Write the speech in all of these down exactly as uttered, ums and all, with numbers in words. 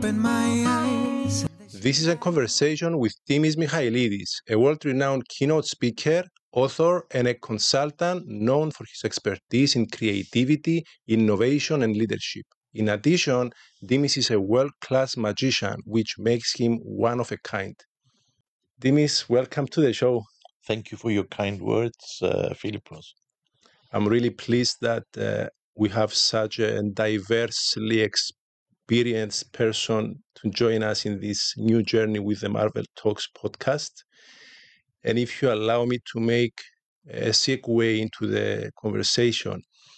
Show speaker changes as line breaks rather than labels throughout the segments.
open my eyes.
This is a conversation with Dimis Michailidis, a world-renowned keynote speaker, author, and a consultant known for his expertise in creativity, innovation, and leadership. In addition, Dimis is a world-class magician, which makes him one of a kind. Dimis, welcome to the show.
Thank you for your kind words, uh, Philippos.
I'm really pleased that uh, we have such a diversely experienced person to join us in this new journey with the Marvel Talks podcast. And if you allow me to make a segue into the conversation,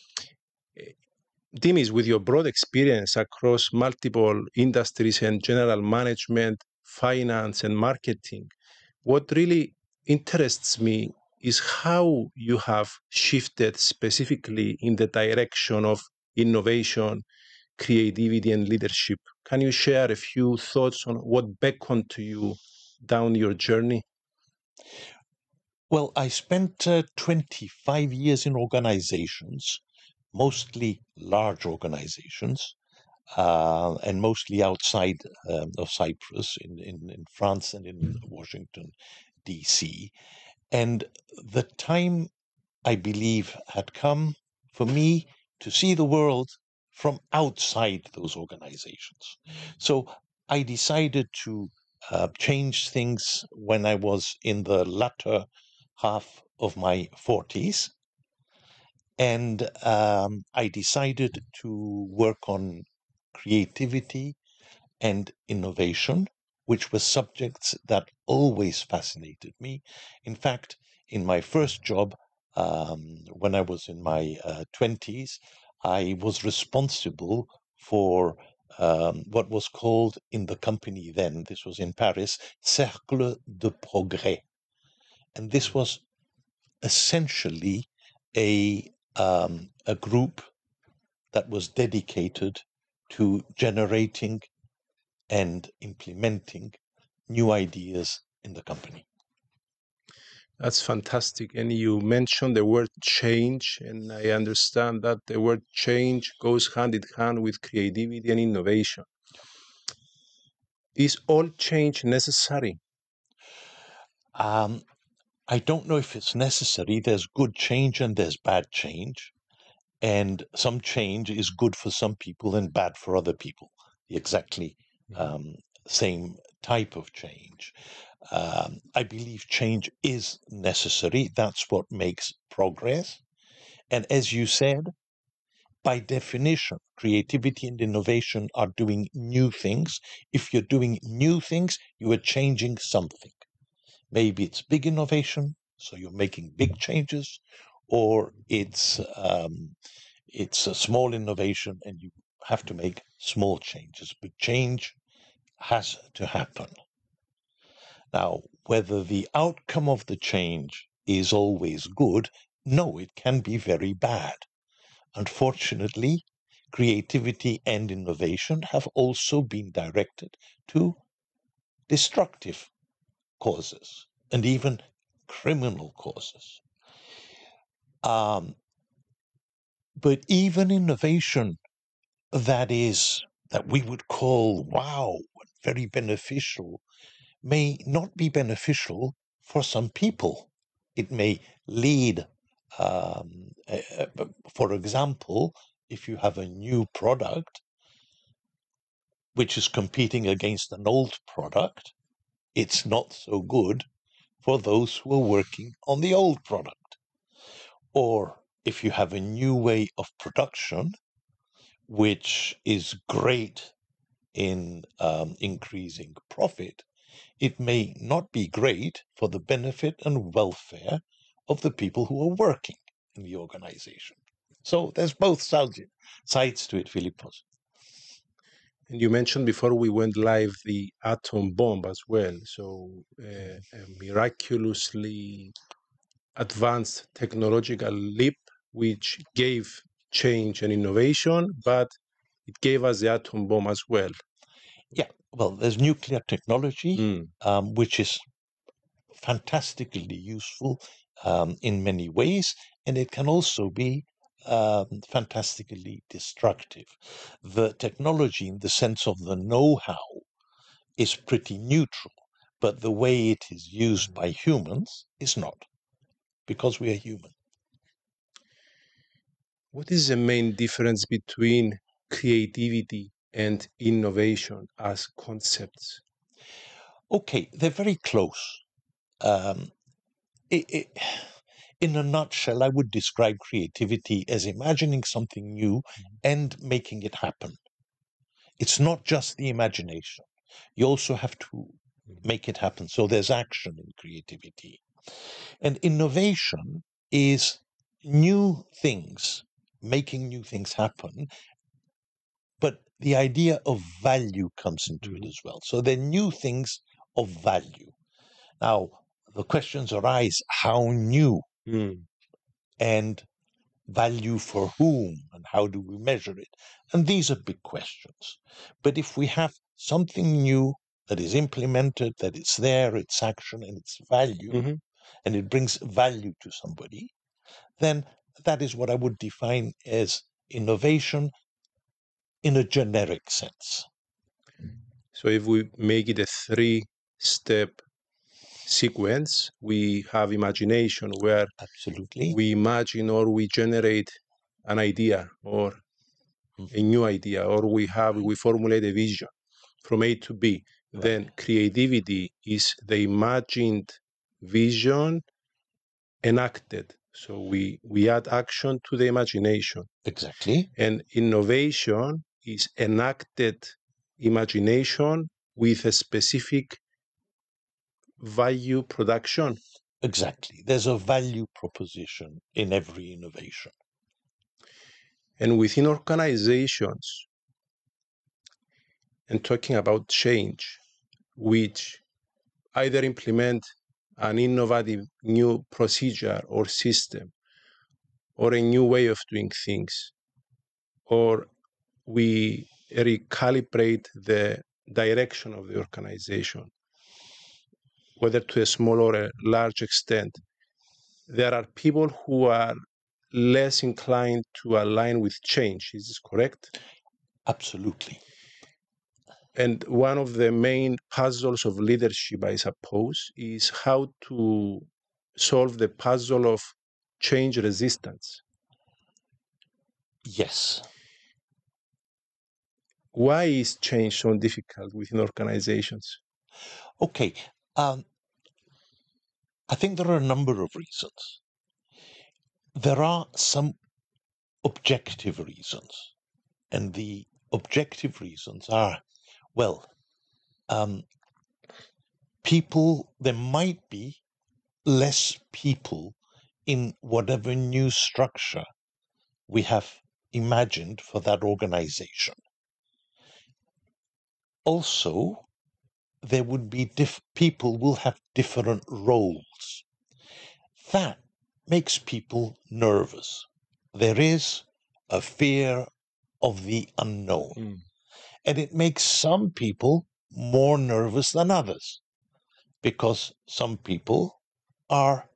Dimis, with your broad experience across multiple industries and general management, finance, and marketing, what really interests me is how you have shifted specifically in the direction of innovation, creativity, and leadership. Can you share a few thoughts on what beckoned to you down your journey?
Well, I spent uh, twenty-five years in organizations, mostly large organizations, uh, and mostly outside um, of Cyprus, in, in, in France and in Washington, D C. And the time, I believe, had come for me to see the world from outside those organizations. So I decided to uh, change things when I was in the latter half of my forties. And um, I decided to work on creativity and innovation, which were subjects that always fascinated me. In fact, in my first job, um, when I was in my uh, twenties, I was responsible for um, what was called in the company then, this was in Paris, Cercle de Progrès. And this was essentially a, um, a group that was dedicated to generating and implementing new ideas in the company.
That's fantastic. And you mentioned the word change, and I understand that the word change goes hand in hand with creativity and innovation. Is all change necessary?
Um, I don't know if it's necessary. There's good change and there's bad change. And some change is good for some people and bad for other people. The exactly um, same type of change. Um, I believe change is necessary. That's what makes progress. And as you said, by definition, creativity and innovation are doing new things. If you're doing new things, you are changing something. Maybe it's big innovation, so you're making big changes, or it's um, it's a small innovation and you have to make small changes. But change has to happen. Now, whether the outcome of the change is always good, no, it can be very bad. Unfortunately, creativity and innovation have also been directed to destructive causes and even criminal causes. Um, but even innovation that is, that we would call, wow, very beneficial, may not be beneficial for some people. It may lead, um, uh, for example, if you have a new product which is competing against an old product, it's not so good for those who are working on the old product. Or if you have a new way of production, which is great in um, increasing profit, it may not be great for the benefit and welfare of the people who are working in the organization. So there's both sides, sides to it, Philippos.
And you mentioned before we went live the atom bomb as well. So uh, a miraculously advanced technological leap, which gave change and innovation, but it gave us the atom bomb as well.
Yeah, well, there's nuclear technology,
Mm.
um, which is fantastically useful um, in many ways, and it can also be um, fantastically destructive. The technology, in the sense of the know-how, is pretty neutral, but the way it is used by humans is not, because we are human.
What is the main difference between creativity and innovation as concepts?
Okay, they're very close. Um, it, it, in a nutshell, I would describe creativity as imagining something new and making it happen. It's not just the imagination. You also have to make it happen. So there's action in creativity. And innovation is new things, making new things happen. But the idea of value comes into
Mhm.
it as well. So they're new things of value. Now, the questions arise, how new?
Mm.
And value for whom, and how do we measure it? And these are big questions. But if we have something new that is implemented, that it's there, it's action and it's value,
Mhm.
and it brings value to somebody, then that is what I would define as innovation in a generic sense.
So if we make it a three-step sequence, we have imagination, where
Absolutely.
we imagine or we generate an idea or a new idea, or we have we formulate a vision from A to B.
Right.
Then creativity is the imagined vision enacted. So we we add action to the imagination.
Exactly.
And innovation is enacted imagination with a specific value production.
Exactly. There's a value proposition in every innovation.
And within organizations, and talking about change, which either implement an innovative new procedure or system, or a new way of doing things, or we recalibrate the direction of the organization, whether to a small or a large extent, there are people who are less inclined to align with change. Is this correct?
Absolutely.
And one of the main puzzles of leadership, I suppose, is how to solve the puzzle of change resistance.
Yes.
Why is change so difficult within organizations?
Okay. Um, I think there are a number of reasons. There are some objective reasons, and the objective reasons are, well, um, people, there might be less people in whatever new structure we have imagined for that organization. Also, there would be diff- people will have different roles. That makes people nervous. There is a fear of the unknown,
Mm.
and it makes some people more nervous than others, because some people are,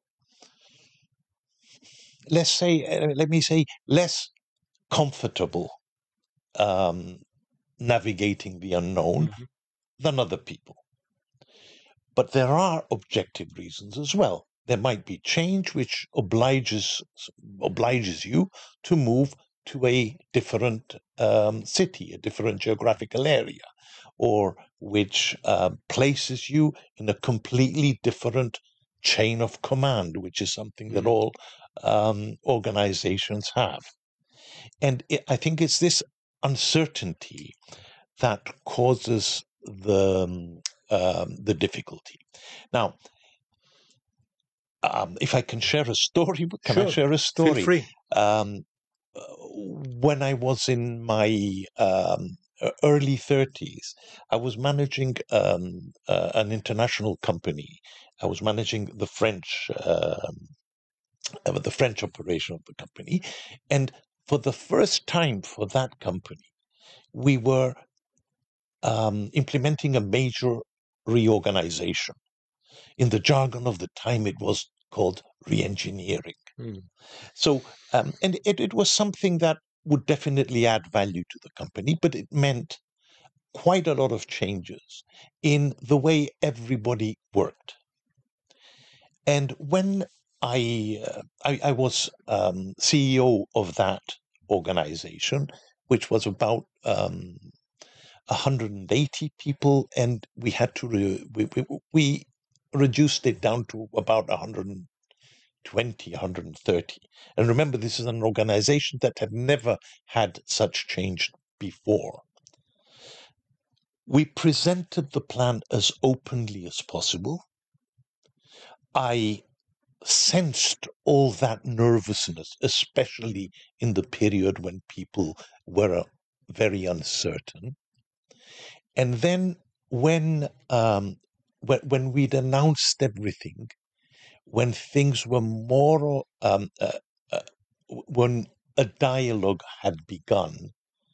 let's say, uh, let me say, less comfortable um, navigating the unknown
Mhm.
than other people. But there are objective reasons as well. There might be change which obliges obliges you to move to a different um, city, a different geographical area, or which uh, places you in a completely different chain of command, which is something that
Mm.
all um, organizations have. And it, I think it's this uncertainty that causes the um, um, the difficulty. Now, um, if I can share a story, can
Sure.
I share a story?
Feel free.
Um, when I was in my um, early thirties, I was managing um, uh, an international company. I was managing the French um, uh, the French operation of the company, and for the first time for that company, we were um, implementing a major reorganization. In the jargon of the time, it was called re-engineering.
Mm.
So, um, and it, it was something that would definitely add value to the company, but it meant quite a lot of changes in the way everybody worked. And when I uh, I, I was um, C E O of that organization, which was about um, one hundred eighty people, and we had to re- we, we, we reduced it down to about one hundred twenty, one hundred thirty. And remember, this is an organization that had never had such change before. We presented the plan as openly as possible. I sensed all that nervousness, especially in the period when people were very uncertain. And then when um, when, when we'd announced everything, when things were more, um, uh, uh, when a dialogue had begun,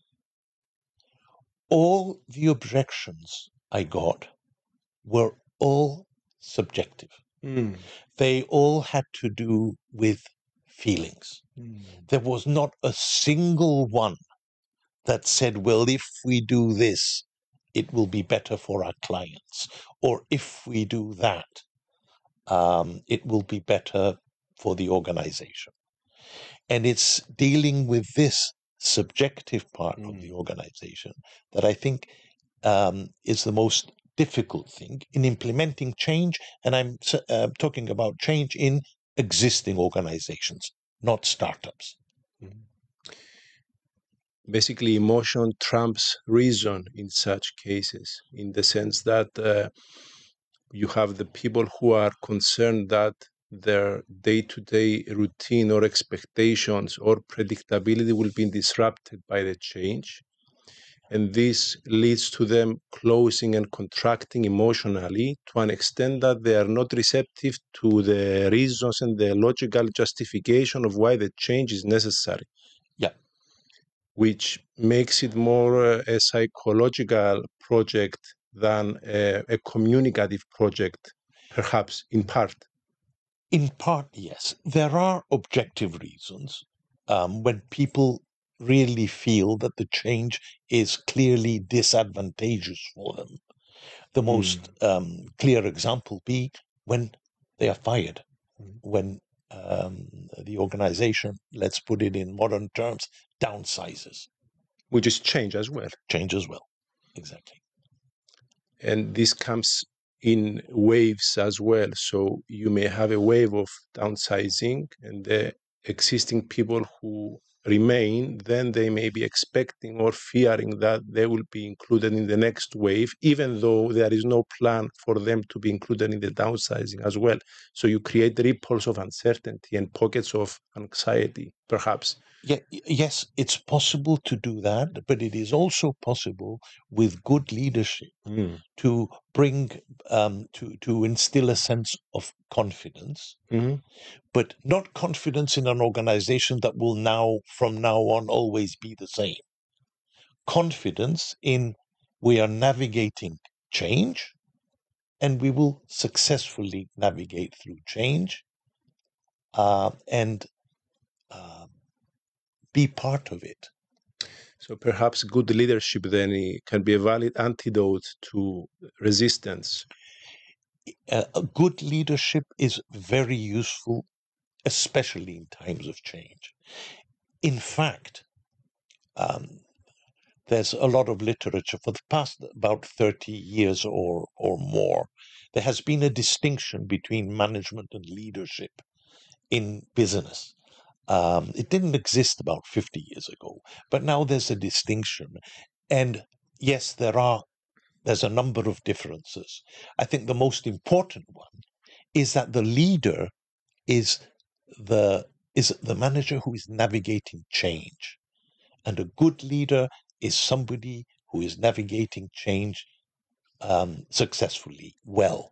all the objections I got were all subjective.
Mm.
They all had to do with feelings.
Mm.
There was not a single one that said, well, if we do this, it will be better for our clients. Or if we do that, um, it will be better for the organization. And it's dealing with this subjective part mm. of the organization that I think um, is the most difficult thing in implementing change. And I'm uh, talking about change in existing organizations, not startups.
Mm. Basically, emotion trumps reason in such cases, in the sense that uh, you have the people who are concerned that their day-to-day routine or expectations or predictability will be disrupted by the change. And this leads to them closing and contracting emotionally to an extent that they are not receptive to the reasons and the logical justification of why the change is necessary.
Yeah.
Which makes it more uh, a psychological project than a, a communicative project, perhaps in part.
In part, yes. There are objective reasons um, when people really feel that the change is clearly disadvantageous for them. The most mm. um, clear example be when they are fired, mm. when um, the organization, let's put it in modern terms, downsizes.
Which is change as well.
Change as well, exactly.
And this comes in waves as well. So you may have a wave of downsizing, and the existing people who remain, then they may be expecting or fearing that they will be included in the next wave, even though there is no plan for them to be included in the downsizing as well. So you create ripples of uncertainty and pockets of anxiety, perhaps.
Yeah, yes, it's possible to do that, but it is also possible with good leadership mm. to bring, um, to, to instill a sense of confidence, mm-hmm. but not confidence in an organization that will now, from now on, always be the same. Confidence in we are navigating change and we will successfully navigate through change uh, and uh, be part of it.
So perhaps good leadership then can be a valid antidote to resistance.
Uh, a good leadership is very useful, especially in times of change. In fact, um, there's a lot of literature for the past about thirty years or, or more. There has been a distinction between management and leadership in business. Um, it didn't exist about fifty years ago, but now there's a distinction. And yes, there are, there's a number of differences. I think the most important one is that the leader is the, is the manager who is navigating change. And a good leader is somebody who is navigating change um, successfully, well.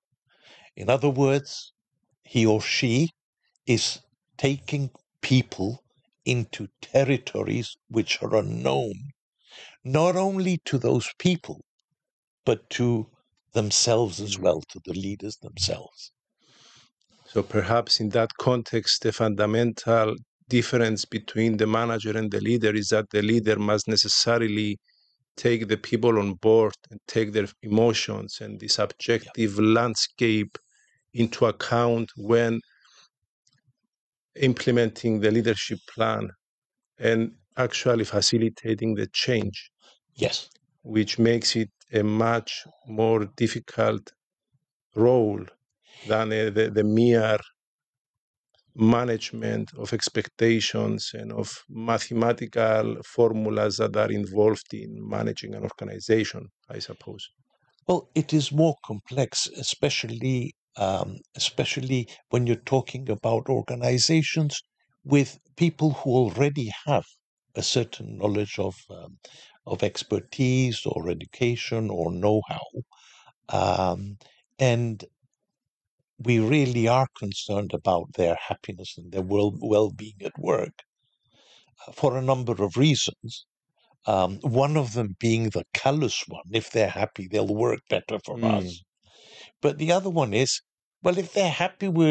In other words, he or she is taking people into territories which are unknown, not only to those people, but to themselves as well, to the leaders themselves.
So perhaps in that context, the fundamental difference between the manager and the leader is that the leader must necessarily take the people on board and take their emotions and the subjective yeah. landscape into account when implementing the leadership plan and actually facilitating the change.
Yes.
Which makes it a much more difficult role than a, the, the mere management of expectations and of mathematical formulas that are involved in managing an organization, I suppose.
Well, it is more complex, especially um, especially when you're talking about organizations with people who already have a certain knowledge of um, of expertise or education or know-how, um, and we really are concerned about their happiness and their well well-being at work uh, for a number of reasons. Um, one of them being the callous one: if they're happy, they'll work better for mm. us. But the other one is, well, if they're happy, we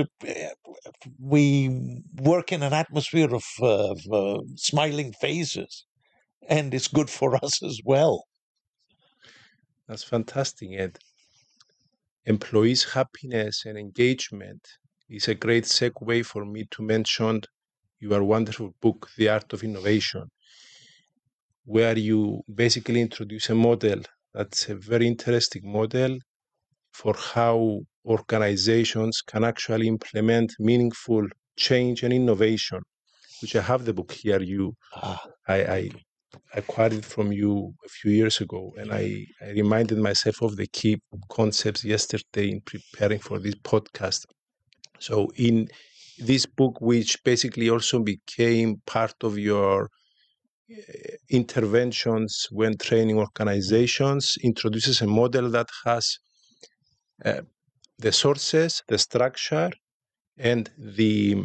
we work in an atmosphere of, uh, of uh, smiling faces, and it's good for us as well.
That's fantastic, Ed. Employees' happiness and engagement is a great segue for me to mention your wonderful book, The Art of Innovation, where you basically introduce a model that's a very interesting model for how organizations can actually implement meaningful change and innovation, which I have the book here. You, ah, I, I acquired it from you a few years ago, and I, I reminded myself of the key concepts yesterday in preparing for this podcast. So in this book, which basically also became part of your interventions when training organizations, introduces a model that has uh, the sources, the structure, and the,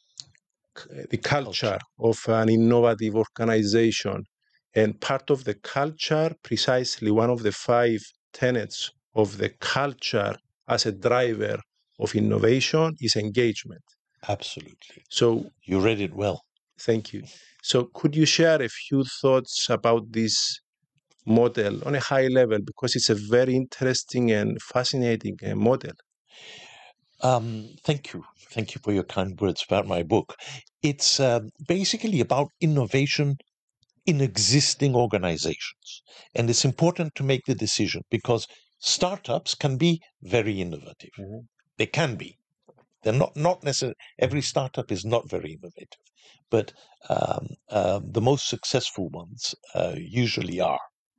the culture, culture of an innovative organization. And part of the culture, precisely one of the five tenets of the culture as a driver of innovation, is engagement.
Absolutely.
So
you read it well.
Thank you. So could you share a few thoughts about this model on a high level, because it's a very interesting and fascinating uh, model?
Um, thank you. Thank you for your kind words about my book. It's uh, basically about innovation in existing organizations. And it's important to make the decision because startups can be very innovative. Mm-hmm. They can be. They're not, not necessarily, every startup is not very innovative, but um, uh, the most successful ones uh, usually are.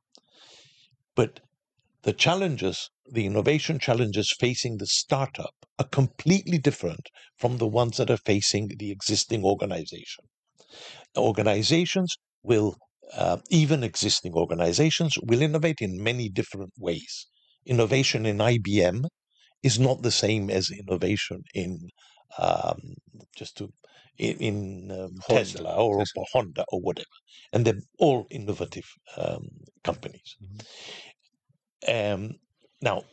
But the challenges, the innovation challenges facing the startup are completely different from the ones that are facing the existing organization. Organizations will, uh, even existing organizations, will innovate in many different ways. Innovation in I B M is not the same as innovation in um, just to in, in um, Tesla or, or Honda or whatever, and they're all innovative um, companies. Mm-hmm. Um, now,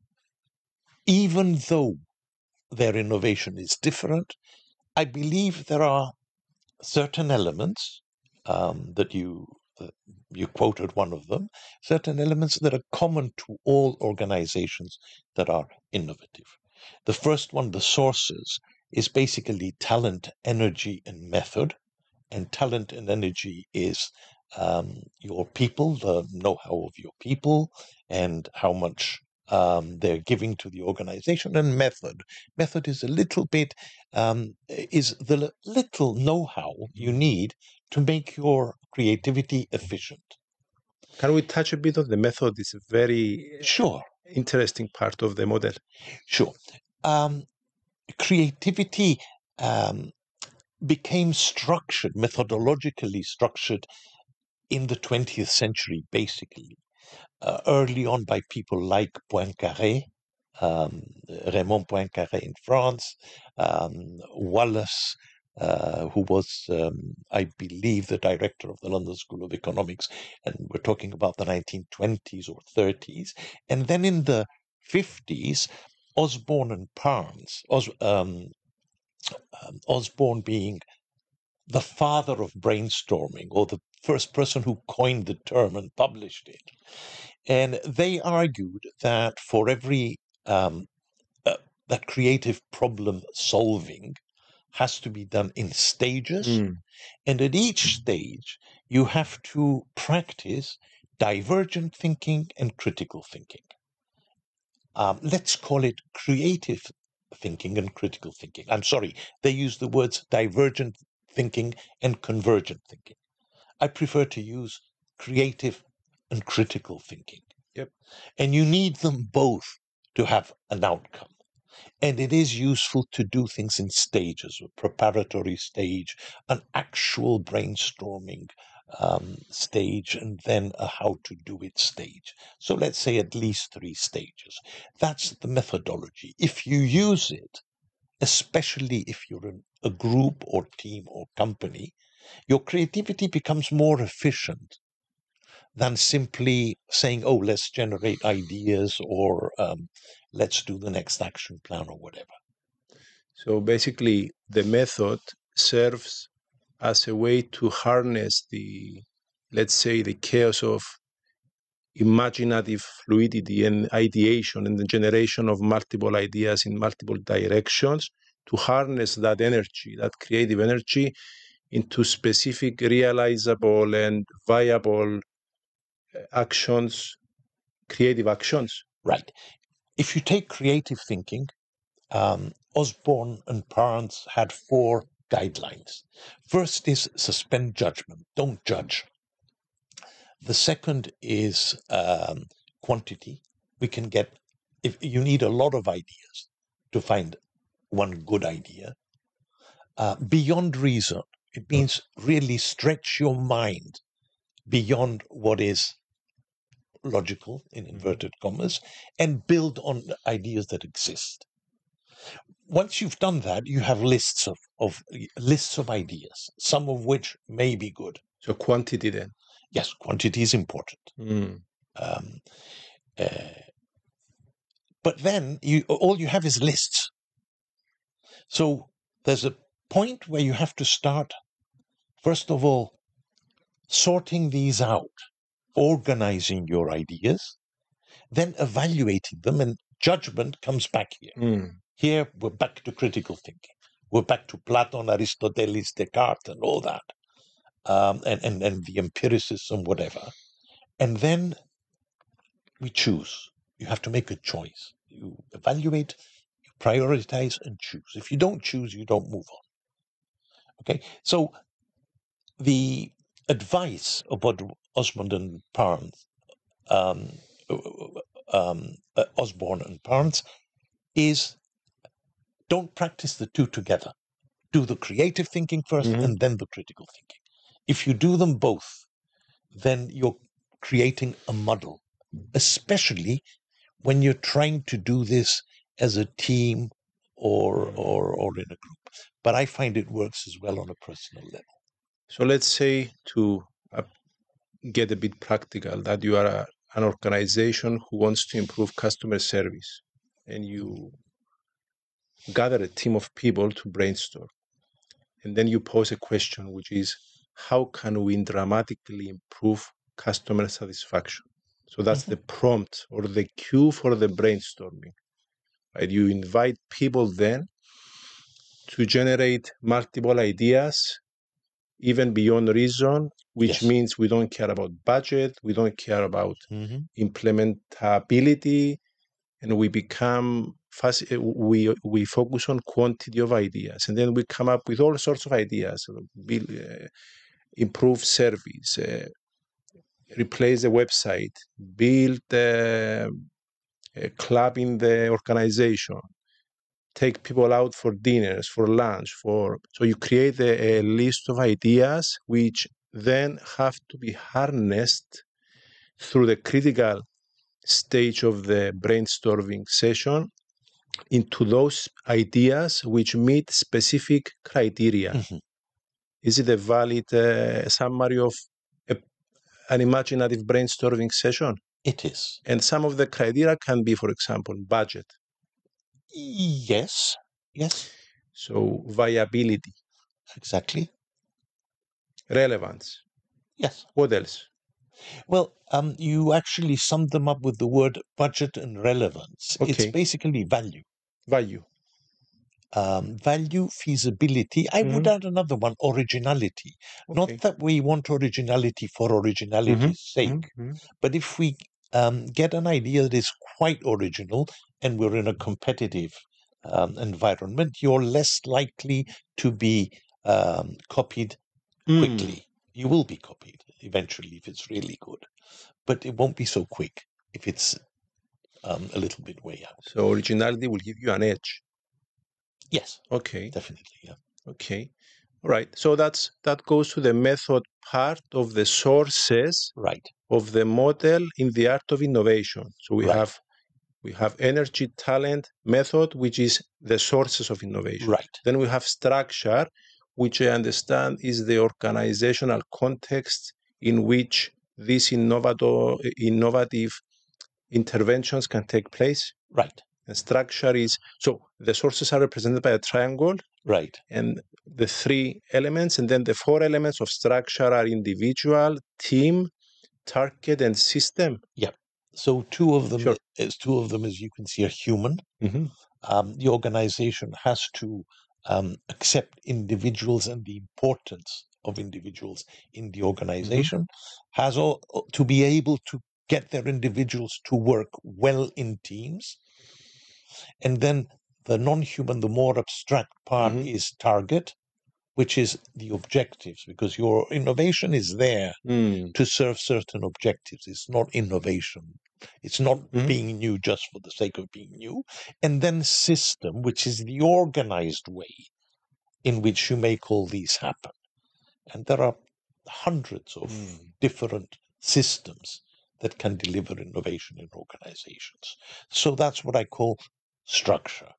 even though their innovation is different, I believe there are certain elements um, that you that you quoted one of them, certain elements that are common to all organizations that are innovative. The first one, the sources, is basically talent, energy, and method. And talent and energy is um, your people, the know-how of your people, and how much um, they're giving to the organization. And method, method is a little bit um, is the little know-how you need to make your creativity efficient.
Can we touch a bit on the method? It's a very
sure
interesting part of the model.
Sure. Um, creativity um, became structured, methodologically structured in the twentieth century, basically. Uh, early on by people like Poincaré, um, Raymond Poincaré in France, um, Wallace, uh, who was, um, I believe, the director of the London School of Economics, and we're talking about the nineteen twenties or thirties. And then in the fifties, Osborne and Parnes, Os, um, um, Osborne being the father of brainstorming, or the first person who coined the term and published it. And they argued that for every um, uh, that creative problem solving has to be done in stages,
Mm.
and at each stage you have to practice divergent thinking and critical thinking. Um, let's call it creative thinking and critical thinking. I'm sorry, they use the words divergent thinking and convergent thinking. I prefer to use creative and critical thinking.
Yep.
And you need them both to have an outcome. And it is useful to do things in stages, a preparatory stage, an actual brainstorming um, stage, and then a how to do it stage. So let's say at least three stages. That's the methodology. If you use it, especially if you're in a group or team or company, your creativity becomes more efficient than simply saying, oh, let's generate ideas, or um, let's do the next action plan or whatever.
So basically, the method serves as a way to harness the, let's say, the chaos of imaginative fluidity and ideation and the generation of multiple ideas in multiple directions, to harness that energy, that creative energy, into specific, realizable, and viable actions, creative actions.
Right. If you take creative thinking, um, Osborne and Parnes had four guidelines. First is suspend judgment, don't judge. The second is um, quantity. We can get, if you need a lot of ideas to find one good idea. Uh, beyond reason, it means really stretch your mind beyond what is logical, in inverted commas, and build on ideas that exist. Once you've done that, you have lists of, of lists of ideas, some of which may be good.
So quantity then.
Yes, quantity is important.
Mm.
Um, uh, but then you all you have is lists. So there's a point where you have to start, first of all, sorting these out, organizing your ideas, then evaluating them, and judgment comes back here.
Mm.
Here we're back to critical thinking. We're back to Platon, Aristoteles, Descartes, and all that, um, and, and, and the empiricism, whatever. And then we choose. You have to make a choice. You evaluate, you prioritize, and choose. If you don't choose, you don't move on. Okay? So the advice about Osmond and Parnes, um, um, uh, Osborne and Parnes, is don't practice the two together. Do the creative thinking first,
Mhm.
and then the critical thinking. If you do them both, then you're creating a muddle, especially when you're trying to do this as a team or or or in a group. But I find it works as well on a personal level.
So let's say, to uh, get a bit practical, that you are a, an organization who wants to improve customer service, and you gather a team of people to brainstorm. And then you pose a question, which is, how can we dramatically improve customer satisfaction? So that's
Mhm.
the prompt or the cue for the brainstorming. Right? You invite people then to generate multiple ideas, even beyond reason, which
Yes.
means we don't care about budget, we don't care about
Mhm.
implementability, and we become fast, we we focus on quantity of ideas, and then we come up with all sorts of ideas: build, uh, improve service, uh, replace the website, build uh, a club in the organization, take people out for dinners, for lunch, for so you create a, a list of ideas which then have to be harnessed through the critical stage of the brainstorming session into those ideas which meet specific criteria.
Mhm.
Is it a valid uh, summary of a, an imaginative brainstorming session?
It is.
And some of the criteria can be, for example, budget.
Yes, yes,
So viability,
exactly.
relevance.
Yes.
What else?
Well, um, you actually summed them up with the word budget and relevance. It's
Okay.
basically value.
Value.
Um, value, feasibility. I would
Mhm.
add another one, originality. Not
Okay.
that we want originality for originality's
Mhm,
sake,
mhm, mhm.
but if we um, get an idea that is quite original and we're in a competitive um, environment, you're less likely to be um, copied
Mm.
quickly. You will be copied eventually if it's really good, but it won't be so quick if it's um, a little bit way out.
So originality will give you an edge.
Yes,
Okay.
definitely. Yeah.
Okay. All right. So that's that goes to the method part of the sources
Right.
of the model in the art of innovation. So we
Right.
have we have energy, talent, method, which is the sources of innovation.
Right.
Then we have structure, which I understand is the organizational context in which these innovator, innovative interventions can take place.
Right.
And structure is, so the sources are represented by a triangle.
Right.
And the three elements, and then the four elements of structure are individual, team, target, and system.
Yeah. So two of them,
Sure.
as two of them, as you can see, are human.
Mm-hmm.
Um, the organization has to um, accept individuals and the importance of individuals in the organization, mm-hmm. has all, to be able to get their individuals to work well in teams. And then the non-human, the more abstract part mm-hmm. is target, which is the objectives, because your innovation is there mm. to serve certain objectives. It's not innovation. It's not mm-hmm. being new just for the sake of being new. And then system, which is the organized way in which you make all these happen. And there are hundreds of mm. different systems that can deliver innovation in organizations. So that's what I call structure.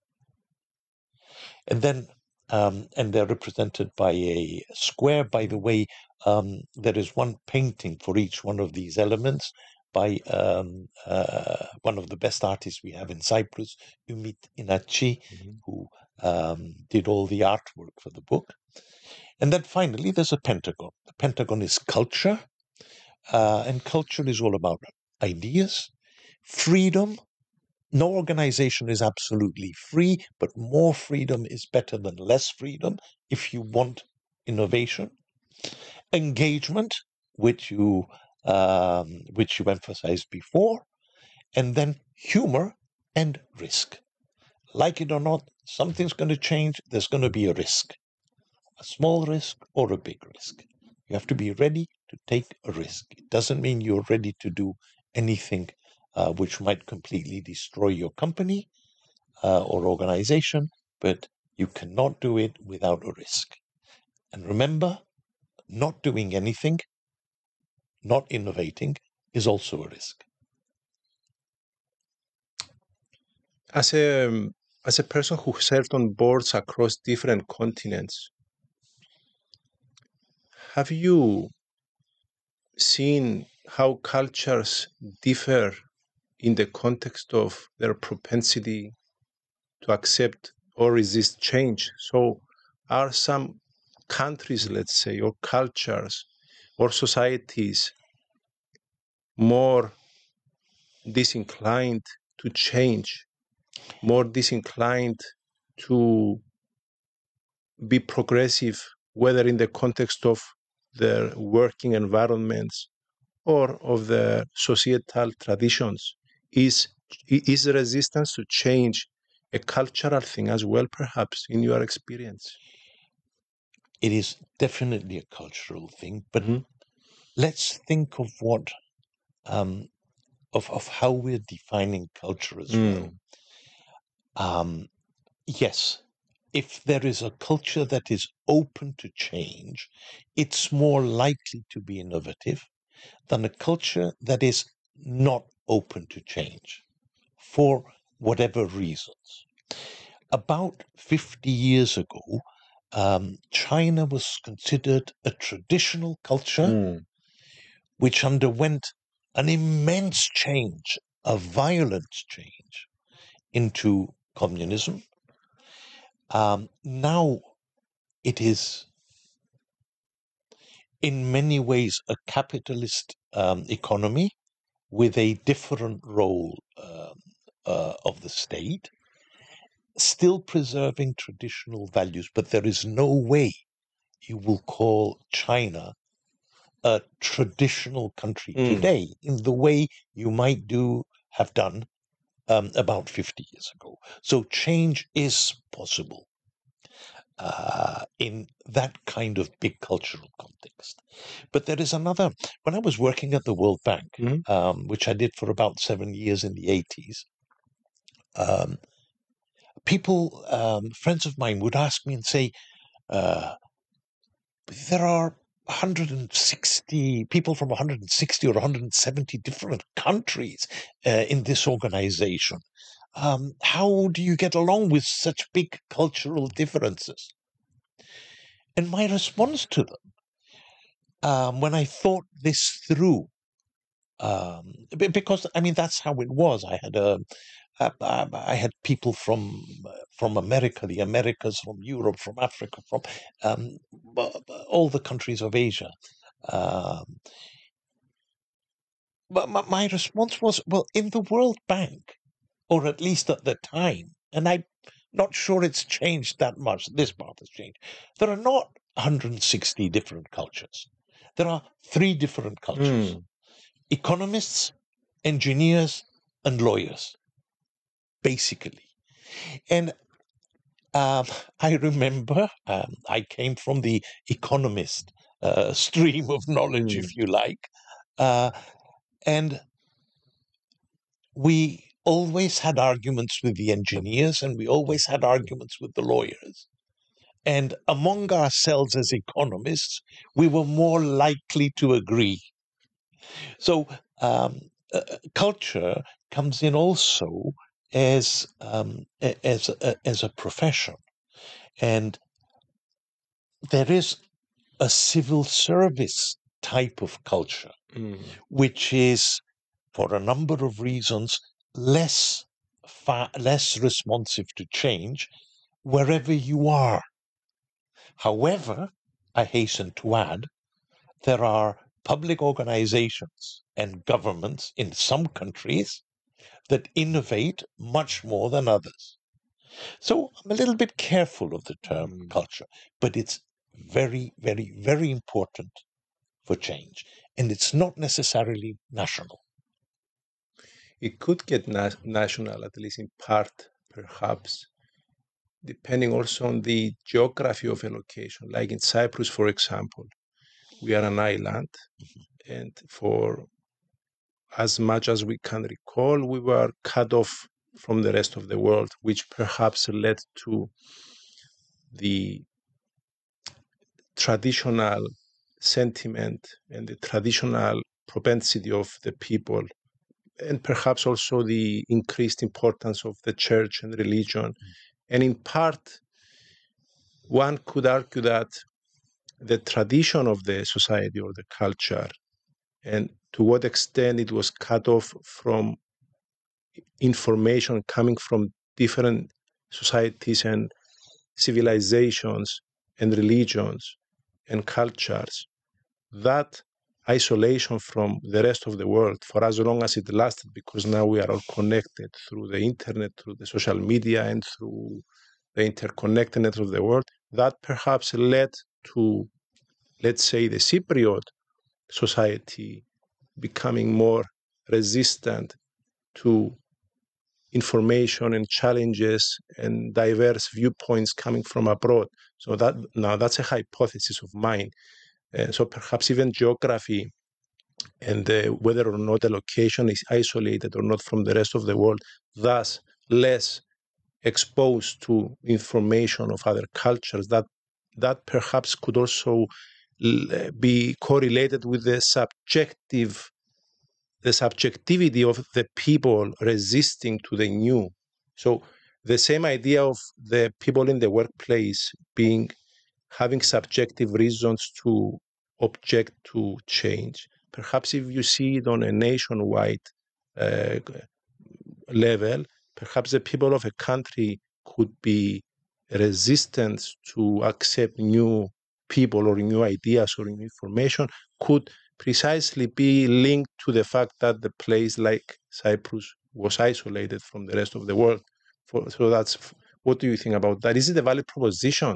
And then Um, and they're represented by a square. By the way, um, there is one painting for each one of these elements by um, uh, one of the best artists we have in Cyprus, Ümit İnatçı, mm-hmm. who um, did all the artwork for the book. And then finally, there's a pentagon. The pentagon is culture, uh, and culture is all about ideas, freedom. No organization is absolutely free, but more freedom is better than less freedom if you want innovation. Engagement, which you um, which you emphasized before, and then humor and risk. Like it or not, something's going to change. There's going to be a risk, a small risk or a big risk. You have to be ready to take a risk. It doesn't mean you're ready to do anything Uh, which might completely destroy your company uh, or organization, but you cannot do it without a risk. And remember, not doing anything, not innovating, is also a risk.
As a, as a person who served on boards across different continents, have you seen how cultures differ in the context of their propensity to accept or resist change? So are some countries, let's say, or cultures or societies more disinclined to change, more disinclined to be progressive, whether in the context of their working environments or of their societal traditions? Is is resistance to change a cultural thing as well, perhaps, in your experience?
It is definitely a cultural thing, but
mm-hmm.
let's think of what um, of of how we're defining culture as mm. well. Um, yes, if there is a culture that is open to change, it's more likely to be innovative than a culture that is not open to change for whatever reasons. About fifty years ago, um, China was considered a traditional culture mm. which underwent an immense change, a violent change, into communism. Um, now it is in many ways a capitalist um, economy with a different role um, uh, of the state, still preserving traditional values, but there is no way you will call China a traditional country
Mm.
today in the way you might do have done um, about fifty years ago. So change is possible uh, in that kind of big cultural context. But there is another. When I was working at the World Bank,
Mhm.
um, which I did for about seven years in the eighties, um, people, um, friends of mine, would ask me and say, uh, there are one hundred sixty people from one hundred sixty or one hundred seventy different countries uh, in this organization. Um, how do you get along with such big cultural differences? And my response to them, um, when I thought this through, um, be- because I mean that's how it was. I had a, a, a I had people from uh, from America, the Americas, from Europe, from Africa, from um, b- b- all the countries of Asia. Um, but my, my response was, well, in the World Bank, or at least at the time, and I'm not sure it's changed that much. This part has changed. There are not one hundred sixty different cultures. There are three different cultures:
Mm.
economists, engineers, and lawyers, basically. And um, I remember um, I came from the economist uh, stream of knowledge,
Mm.
if you like, uh, and we always had arguments with the engineers and we always had arguments with the lawyers. And among ourselves as economists, we were more likely to agree. So um, uh, culture comes in also as um, as a, as a profession, and there is a civil service type of culture,
Mm.
which is, for a number of reasons, less fa- less responsive to change wherever you are. However, I hasten to add, there are public organizations and governments in some countries that innovate much more than others. So I'm a little bit careful of the term
Mm.
culture, but it's very, very, very important for change. And it's not necessarily national.
It could get na- national, at least in part, perhaps, depending also on the geography of a location. Like in Cyprus, for example, we are an island, and for as much as we can recall, we were cut off from the rest of the world, which perhaps led to the traditional sentiment and the traditional propensity of the people, and perhaps also the increased importance of the church and religion. And in part, one could argue that the tradition of the society or the culture, and to what extent it was cut off from information coming from different societies and civilizations and religions and cultures, that isolation from the rest of the world for as long as it lasted, because now we are all connected through the internet, through the social media, and through the interconnectedness of the world, that perhaps led to, let's say, the Cypriot society becoming more resistant to information and challenges and diverse viewpoints coming from abroad. So that now that's a hypothesis of mine. Uh, so perhaps even geography and uh, whether or not a location is isolated or not from the rest of the world, thus less exposed to information of other cultures, that that perhaps could also be correlated with the subjective the subjectivity of the people resisting to the new. So the same idea of the people in the workplace being having subjective reasons to object to change. Perhaps if you see it on a nationwide uh, level, perhaps the people of a country could be resistant to accept new people or new ideas or new information could precisely be linked to the fact that the place like Cyprus was isolated from the rest of the world. For, so that's, what do you think about that? Is it a valid proposition?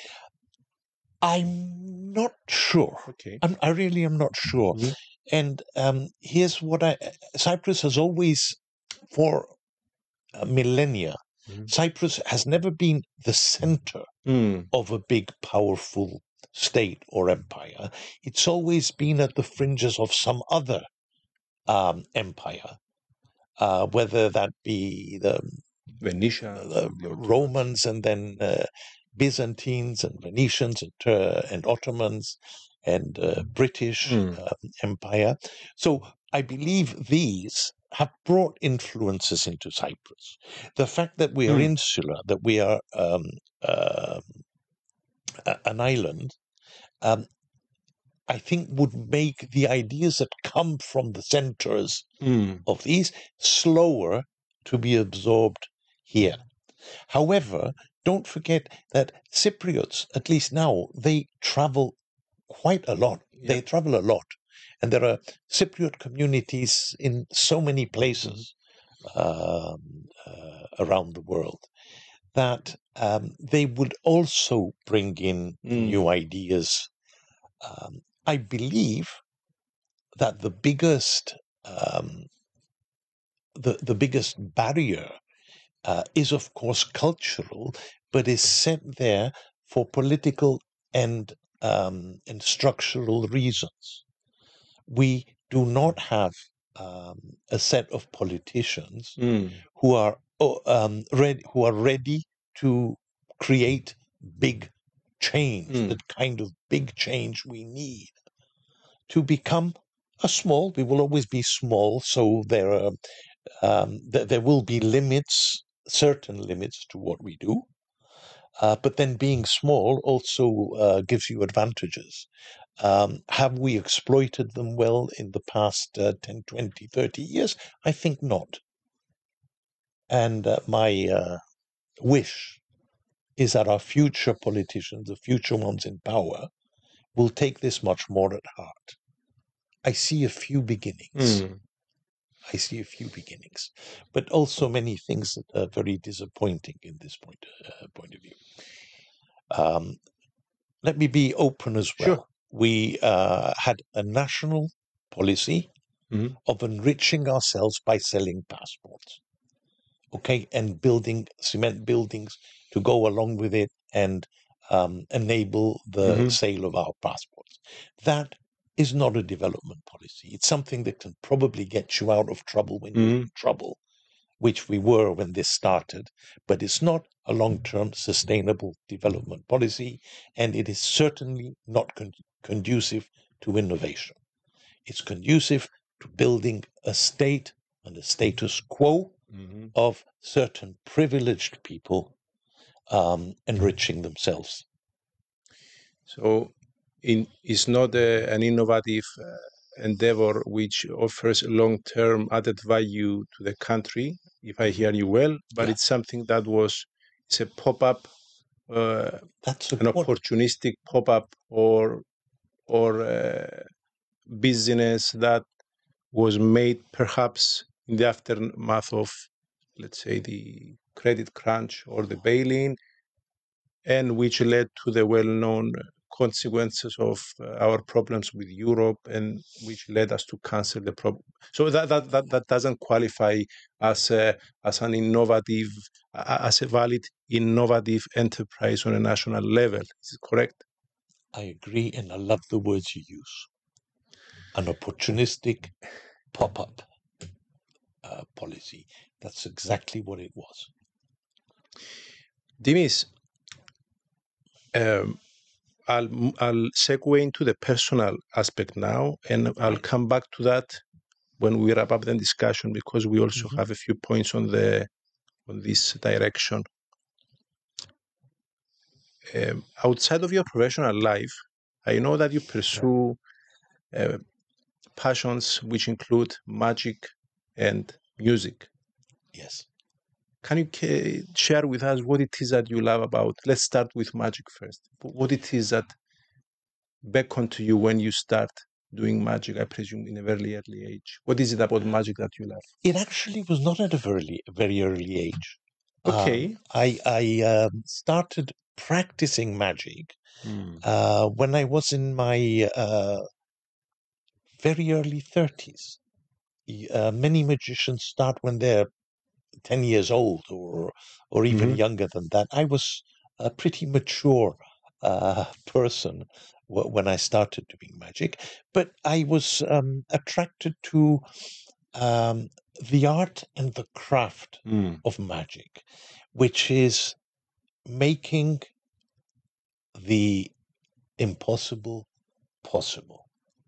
I'm not sure.
Okay.
I'm, I really am not sure.
Mhm.
And um, here's what I, Cyprus has always, for uh, millennia,
Mhm.
Cyprus has never been the center
Mm.
of a big, powerful state or empire. It's always been at the fringes of some other um, empire, uh, whether that be the,
Venetian,
the Romans and then uh, Byzantines and Venetians and, uh, and Ottomans and uh, British
Mm.
uh, Empire. So I believe these have brought influences into Cyprus. The fact that we are
Mm.
insular, that we are um, uh, an island, um, I think would make the ideas that come from the centers
Mm.
of these slower to be absorbed here. However, don't forget that Cypriots, at least now, they travel quite a lot.
Yeah.
They travel a lot. And there are Cypriot communities in so many places um, uh, around the world that um, they would also bring in
Mm.
new ideas. Um, I believe that the biggest um, the, the biggest barrier uh, is, of course, cultural, but is set there for political and um, and structural reasons. We do not have um, a set of politicians
Mm.
who are oh, um, ready, who are ready to create big change,
Mm.
the kind of big change we need to become a small. We will always be small, so there are um, th- there will be limits, certain limits to what we do. Uh, but then being small also uh, gives you advantages. Um, have we exploited them well in the past uh, ten, twenty, thirty years? I think not. And uh, my uh, wish is that our future politicians, the future ones in power, will take this much more at heart. I see a few beginnings.
Mm.
I see a few beginnings, but also many things that are very disappointing in this point uh, point of view. Um, let me be open as well.
Sure.
We uh, had a national policy
Mhm.
of enriching ourselves by selling passports, okay, and building cement buildings to go along with it and um, enable the
Mhm.
sale of our passports. That is not a development policy. It's something that can probably get you out of trouble when you're in
Mhm.
trouble, which we were when this started, but it's not a long-term sustainable development policy, and it is certainly not con- conducive to innovation. It's conducive to building a state and a status quo
Mhm.
of certain privileged people um, enriching themselves.
So in, it's not a, an innovative uh, endeavor which offers long-term added value to the country, if I hear you well, but
Yeah.
it's something that was, it's a pop-up, uh,
That's
an
important.
opportunistic pop-up or, or uh, business that was made perhaps in the aftermath of, let's say, the credit crunch or the bail-in, and which led to the well-known consequences of uh, our problems with Europe, and which led us to cancel the problem. So that that that, that doesn't qualify as a, as an innovative, uh, as a valid innovative enterprise on a national level. Is it correct?
I agree, and I love the words you use. An opportunistic pop-up uh, policy. That's exactly what it was.
Dimis, um, I'll I'll segue into the personal aspect now, and I'll
Right.
come back to that when we wrap up the discussion, because we also
Mhm.
have a few points on the on this direction. Um, outside of your professional life, I know that you pursue uh, passions which include magic and music.
Yes.
Can you ca- share with us what it is that you love about? Let's start with magic first. What it is that beckon to you when you start doing magic, I presume, in a very early age? What is it about magic that you love?
It actually was not at a very, very early age.
Okay.
Um, I, I um, started practicing magic
Mm.
uh, when I was in my uh, very early thirties. Uh, many magicians start when they're ten years old or or even
Mhm.
younger than that. I was a pretty mature uh, person w- when I started doing magic, but I was um, attracted to um, the art and the craft
Mm.
of magic, which is making the impossible possible.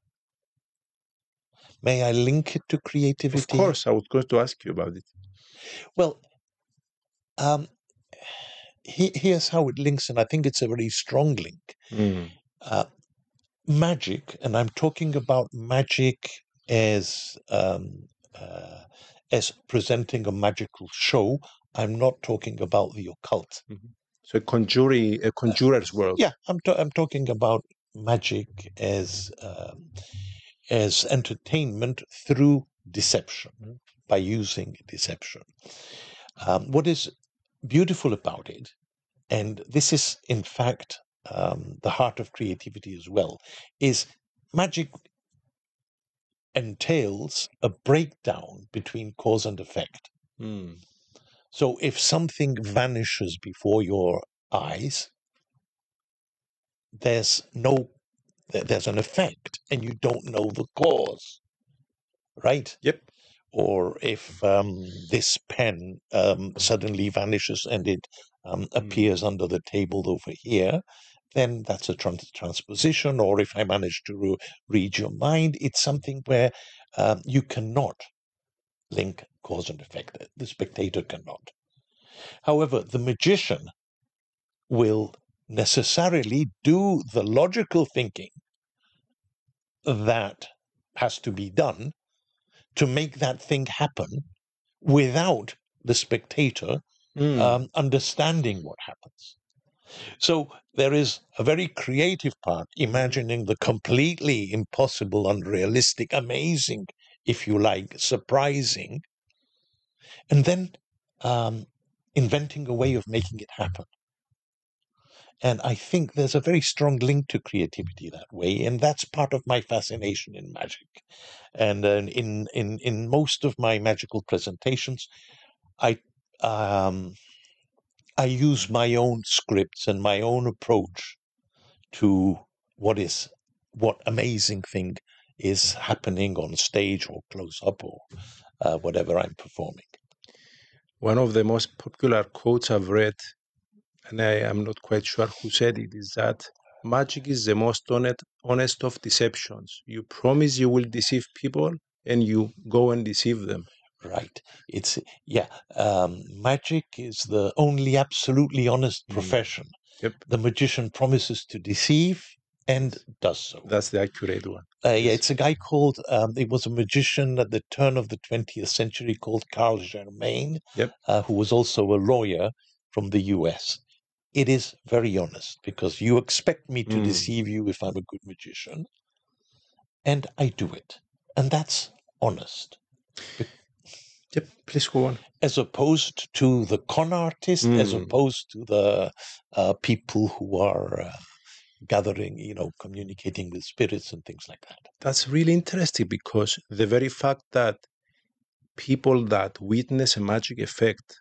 May I link it to creativity?
Of course, I was going to ask you about it.
Well, um, he, here's how it links, and I think it's a very strong link.
Mm.
Uh, magic, and I'm talking about magic as um, uh, as presenting a magical show. I'm not talking about the occult.
Mm-hmm. So a conjuring, a conjurer's world.
Yeah, I'm ta- I'm talking about magic as um, as entertainment through deception, by using deception. Um, what is beautiful about it, and this is in fact um, the heart of creativity as well, is magic entails a breakdown between cause and effect.
Mm.
So if something vanishes before your eyes, there's no there's an effect and you don't know the cause, right?
Yep.
Or if um, this pen um, suddenly vanishes and it um, appears mm. under the table over here, then that's a trans- transposition. Or if I manage to re- read your mind, it's something where um, you cannot link cause and effect. The spectator cannot. However, the magician will necessarily do the logical thinking that has to be done to make that thing happen without the spectator mm. um, understanding what happens. So there is a very creative part, imagining the completely impossible, unrealistic, amazing, if you like, surprising, and then um, inventing a way of making it happen. And I think there's a very strong link to creativity that way, and that's part of my fascination in magic. And uh, in in in most of my magical presentations, I um, I use my own scripts and my own approach to what is what amazing thing is happening on stage or close up or uh, whatever I'm performing.
One of the most popular quotes I've read, and I am not quite sure who said it, is that magic is the most honest, honest of deceptions. You promise you will deceive people and you go and deceive them.
Right. It's, yeah, um, magic is the only absolutely honest profession.
Mm. Yep.
The magician promises to deceive and does so.
That's the accurate one.
Uh, yes. Yeah, it's a guy called, um, it was a magician at the turn of the twentieth century called Carl Germain,
yep.
uh, who was also a lawyer from the U S. It is very honest because you expect me to mm. deceive you if I'm a good magician, and I do it. And that's honest.
Yep, please go on.
As opposed to the con artist, mm. as opposed to the uh, people who are uh, gathering, you know, communicating with spirits and things like that.
That's really interesting because the very fact that people that witness a magic effect,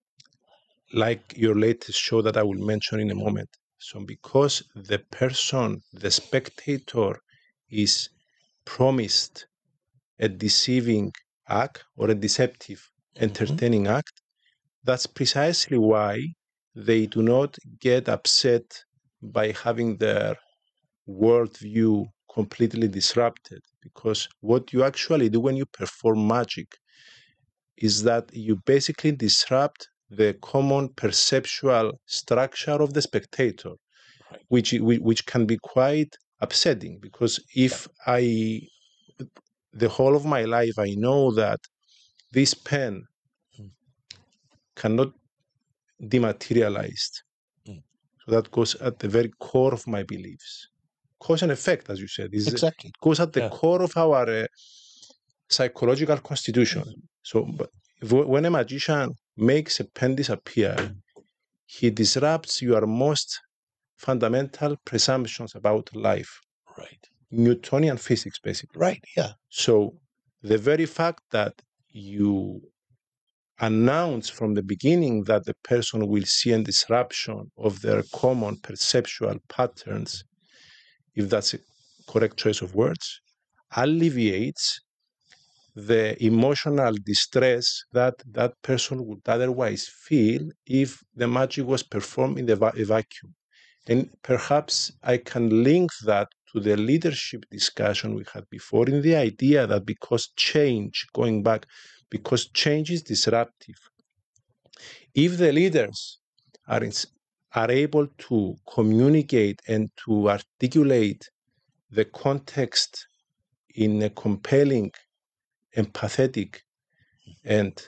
like your latest show that I will mention in a moment, so because the person, the spectator, is promised a deceiving act or a deceptive, mm-hmm. entertaining act, that's precisely why they do not get upset by having their worldview completely disrupted. Because what you actually do when you perform magic is that you basically disrupt the common perceptual structure of the spectator, right. which which can be quite upsetting. Because if yeah. I, the whole of my life, I know that this pen cannot dematerialize.
Mm.
So that goes at the very core of my beliefs. Cause and effect, as you said, is
Exactly.
it goes at the
Yeah.
core of our uh, psychological constitution.
Mm.
So, but w- when a magician makes a pen disappear, he disrupts your most fundamental presumptions about life,
Right.
Newtonian physics, basically.
Right. Yeah.
So, the very fact that you announce from the beginning that the person will see a disruption of their common perceptual patterns, if that's a correct choice of words, alleviates the emotional distress that that person would otherwise feel if the magic was performed in the va- a vacuum. And perhaps I can link that to the leadership discussion we had before in the idea that because change, going back, because change is disruptive, if the leaders are, in, are able to communicate and to articulate the context in a compelling, empathetic, and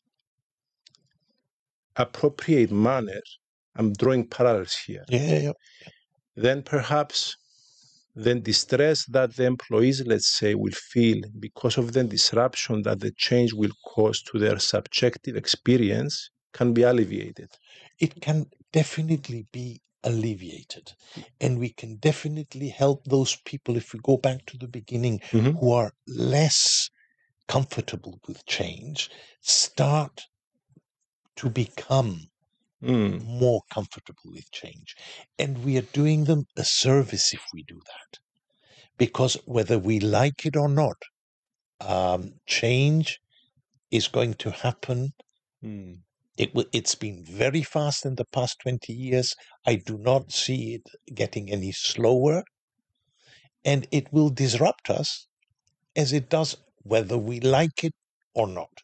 appropriate manner, I'm drawing parallels here,
Yeah. Yeah. yeah.
then perhaps the distress that the employees, let's say, will feel because of the disruption that the change will cause to their subjective experience can be alleviated.
It can definitely be alleviated. And we can definitely help those people, if we go back to the beginning,
Mhm.
who are less comfortable with change, start to become
Mm.
more comfortable with change. And we are doing them a service if we do that. Because whether we like it or not, um, change is going to happen.
Mm.
It w- it's been very fast in the past twenty years. I do not see it getting any slower. And it will disrupt us as it does whether we like it or not.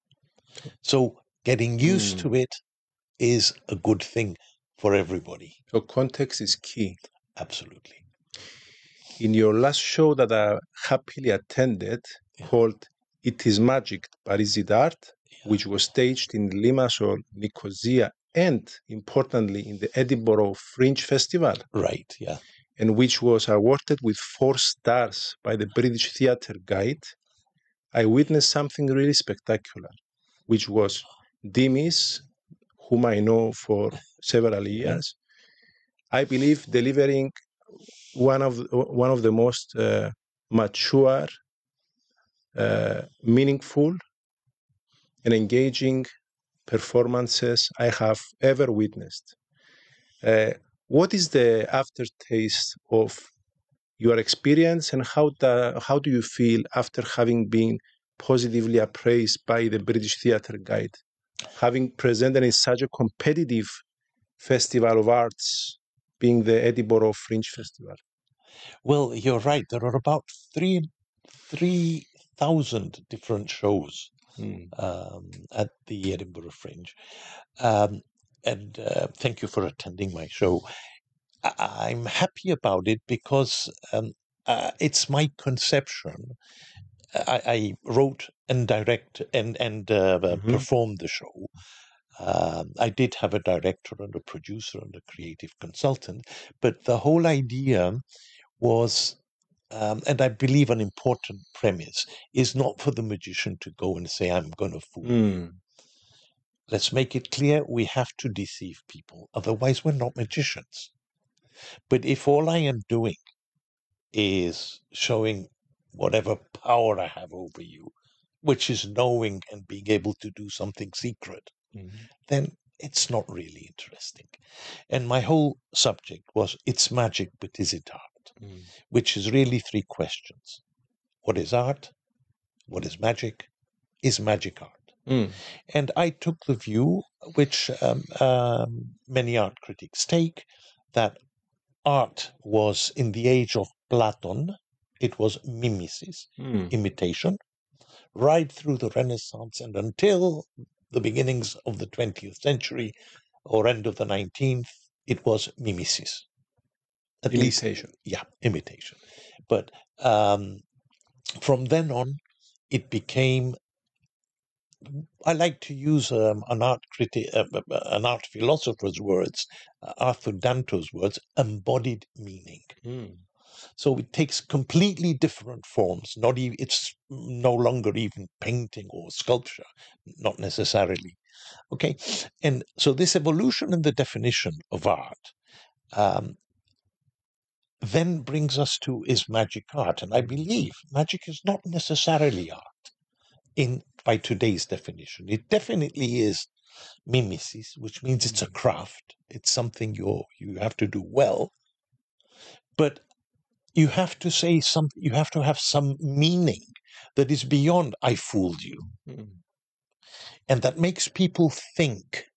So getting used
Mm.
to it is a good thing for everybody.
So context is key.
Absolutely.
In your last show that I happily attended,
Yeah.
called It Is Magic, but Is It Art,
Yeah.
which was staged in Limassol, Nicosia, and importantly in the Edinburgh Fringe Festival,
Right. Yeah.
and which was awarded with four stars by the British Theatre Guide, I witnessed something really spectacular, which was Dimis, whom I know for several years, I believe delivering one of one of the most uh, mature, uh, meaningful, and engaging performances I have ever witnessed. Uh, what is the aftertaste of your experience, and how do, how do you feel after having been positively appraised by the British Theatre Guide, having presented in such a competitive festival of arts, being the Edinburgh Fringe Festival?
Well, you're right. There are about three three thousand different shows
Mm.
um, at the Edinburgh Fringe, um, and uh, thank you for attending my show. I- I'm happy about it because um, uh, it's my conception. I, I wrote and direct and and uh,
Mm-hmm.
performed the show. Um, I did have a director and a producer and a creative consultant, but the whole idea was, um, and I believe an important premise, is not for the magician to go and say, I'm going to fool you.
Mm.
Let's make it clear we have to deceive people. Otherwise, we're not magicians. But if all I am doing is showing whatever power I have over you, which is knowing and being able to do something secret,
Mm-hmm.
then it's not really interesting. And my whole subject was, it's magic, but is it art?
Mm.
Which is really three questions. What is art? What is magic? Is magic art?
Mm.
And I took the view, which um, um, many art critics take, that art was in the age of Platon, it was mimesis,
Mm.
imitation, right through the Renaissance and until the beginnings of the twentieth century or end of the nineteenth, it was mimesis. At
Imitation.
least, yeah, imitation. But um, from then on, it became I like to use um, an art criti- uh, uh, uh, an art philosopher's words, uh, Arthur Danto's words, embodied meaning.
Mm.
So it takes completely different forms. Not even it's no longer even painting or sculpture, not necessarily. Okay, and so this evolution in the definition of art um, then brings us to, is magic art? And I believe magic is not necessarily art in by today's definition. It definitely is mimesis, which means it's a craft. It's something you you have to do well, but you have to say some. You have to have some meaning that is beyond "I fooled you,"
Mm.
and that makes people think.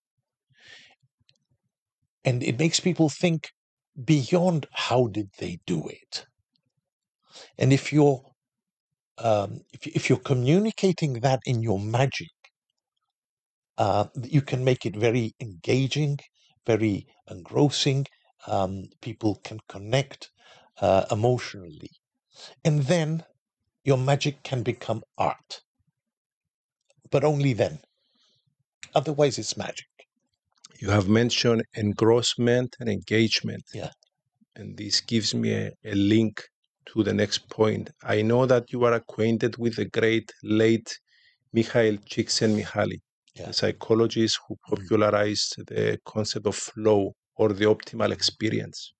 And it makes people think beyond how did they do it. And if you're um, if, if you're communicating that in your magic, uh, you can make it very engaging, very engrossing. Um, people can connect uh, emotionally, and then your magic can become art. But only then. Otherwise, it's magic.
You have mentioned engrossment and engagement.
Yeah.
And this gives me a, a link to the next point. I know that you are acquainted with the great late Mikhail Csikszentmihalyi,
Yeah.
the psychologist who popularized the concept of flow or the optimal experience.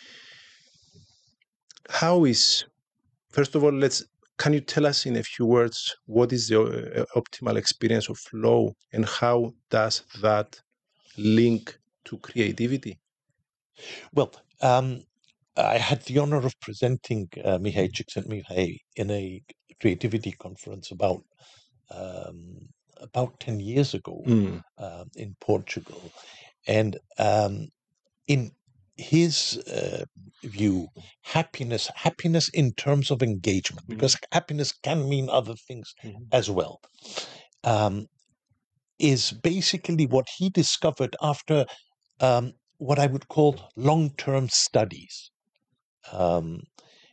How is, first of all, let's, can you tell us in a few words what is the uh, optimal experience of flow and how does that link to creativity?
Well, um, I had the honor of presenting uh, Mikhail Csikszentmihalyi in a creativity conference about um, about ten years ago
Mm.
uh, in Portugal, and um, in his uh, view, happiness happiness in terms of engagement, because mm-hmm. happiness can mean other things mm-hmm. as well, um, is basically what he discovered after um, what I would call long-term studies. Um,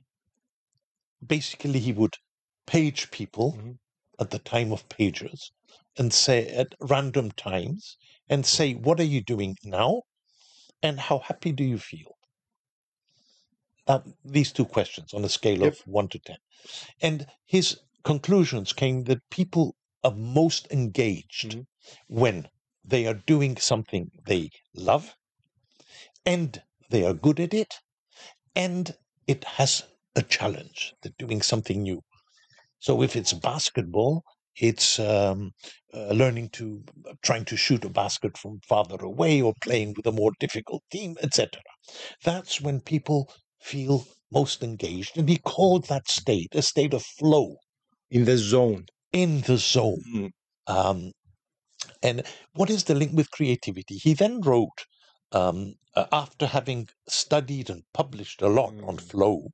basically, he would page people mm-hmm. at the time of pagers and say at random times and say, what are you doing now? And how happy do you feel? That, these two questions on a scale yep. of one to ten. And his conclusions came that people are most engaged mm-hmm. when they are doing something they love and they are good at it and it has a challenge. They're doing something new. So if it's basketball, it's um, uh, learning to, uh, trying to shoot a basket from farther away or playing with a more difficult team, et cetera. That's when people feel most engaged. And he called that state a state of flow.
In the zone.
In the zone. Mm. Um, and what is the link with creativity? He then wrote, um, uh, after having studied and published a lot mm. on flow,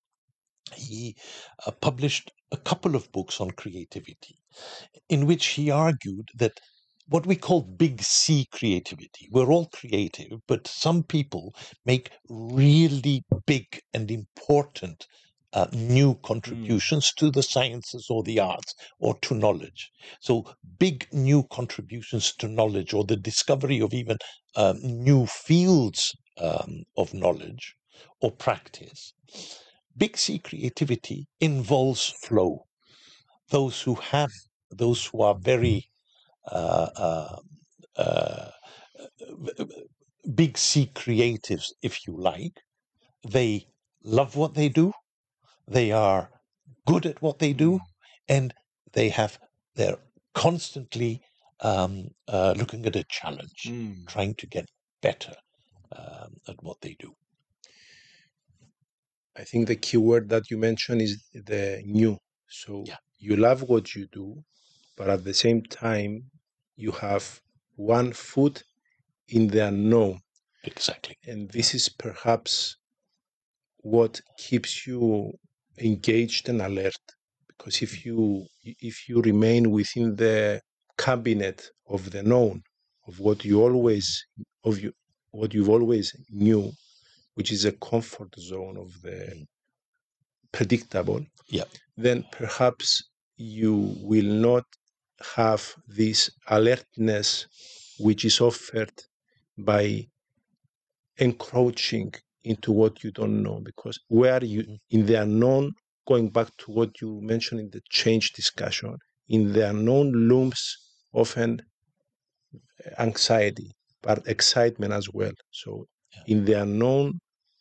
he uh, published a couple of books on creativity, in which he argued that what we call big C creativity, we're all creative, but some people make really big and important uh, new contributions mm. to the sciences or the arts or to knowledge. So big new contributions to knowledge or the discovery of even um, new fields um, of knowledge or practice. Big C creativity involves flow. Those who have, those who are very uh, uh, uh, big C creatives, if you like, they love what they do, they are good at what they do, and they have, they're constantly um, uh, looking at a challenge, mm. trying to get better um, at what they do.
I think the key word that you mentioned is the new. So yeah. you love what you do, but at the same time, you have one foot in the unknown.
Exactly.
And this is perhaps what keeps you engaged and alert. Because if you if you remain within the cabinet of the known, of what you always of you what you've always knew, which is a comfort zone of the mm. predictable,
yeah.
then perhaps you will not have this alertness which is offered by encroaching into what you don't know, because where you in the unknown, going back to what you mentioned in the change discussion, in the unknown looms often anxiety, but excitement as well. So
Yeah.
in the unknown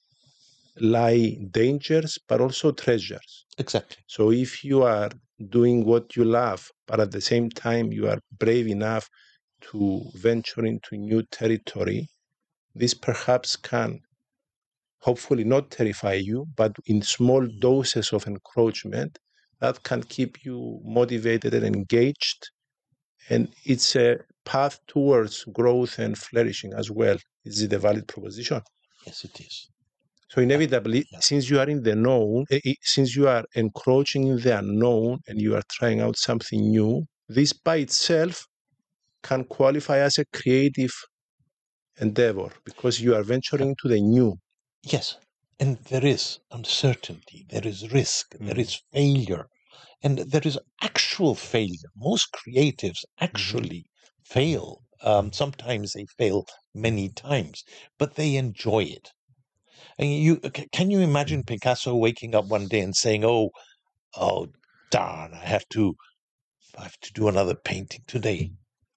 lie dangers, but also treasures.
Exactly.
So if you are doing what you love, but at the same time you are brave enough to venture into new territory, this perhaps can hopefully not terrify you, but in small doses of encroachment that can keep you motivated and engaged. And it's a path towards growth and flourishing as well. Is it a valid proposition?
Yes, it is.
So inevitably,
Yeah.
since you are in the known, eh, eh, since you are encroaching in the unknown and you are trying out something new, this by itself can qualify as a creative endeavor because you are venturing into the new.
Yes, and there is uncertainty, there is risk,
Mm.
there is failure, and there is actual failure. Most creatives actually fail. Um, sometimes they fail many times, but they enjoy it. And you c- can you imagine Picasso waking up one day and saying, "Oh, oh, darn, I have to, I have to do another painting today,"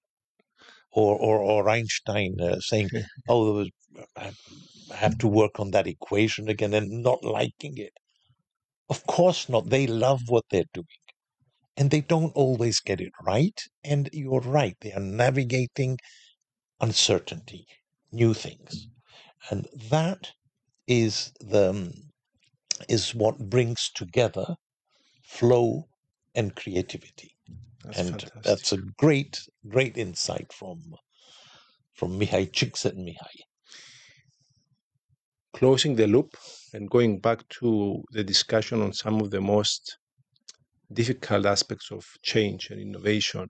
or or, or Einstein uh, saying, "Oh, there was, I I have to work on that equation again," and not liking it. Of course not. They love what they're doing. And they don't always get it right. And you're right. They are navigating uncertainty, new things. And that is the is what brings together flow and creativity.
That's
and
fantastic.
that's a great, great insight from from Mihai Csikszentmihalyi.
Closing the loop and going back to the discussion on some of the most difficult aspects of change and innovation.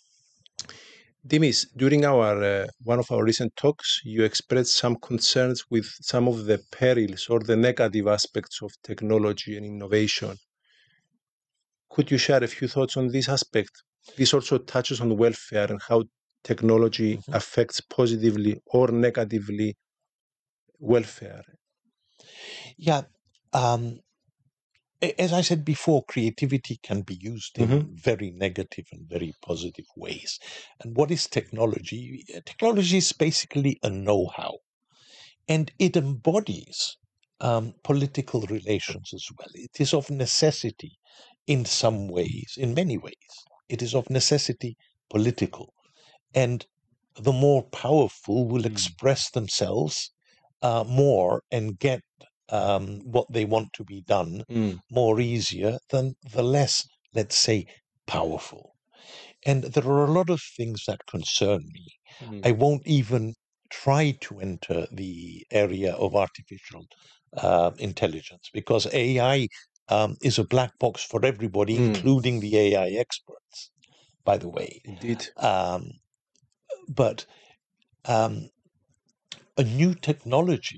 Dimis, during our uh, one of our recent talks, you expressed some concerns with some of the perils or the negative aspects of technology and innovation. Could you share a few thoughts on this aspect? This also touches on welfare and how technology
Mhm.
affects positively or negatively welfare.
Yeah. Um, a- as I said before, creativity can be used in
Mhm.
very negative and very positive ways. And what is technology? Uh, Technology is basically a know how, and it embodies um, political relations as well. It is of necessity in some ways, in many ways. It is of necessity political. And the more powerful will
Mm.
express themselves uh, more and get um, what they want to be done
Mm.
more easier than the less, let's say, powerful. And there are a lot of things that concern me.
Mm.
I won't even try to enter the area of artificial uh, intelligence because A I um, is a black box for everybody,
Mm.
including the A I experts, by the way.
Indeed.
Um, but um, a new technology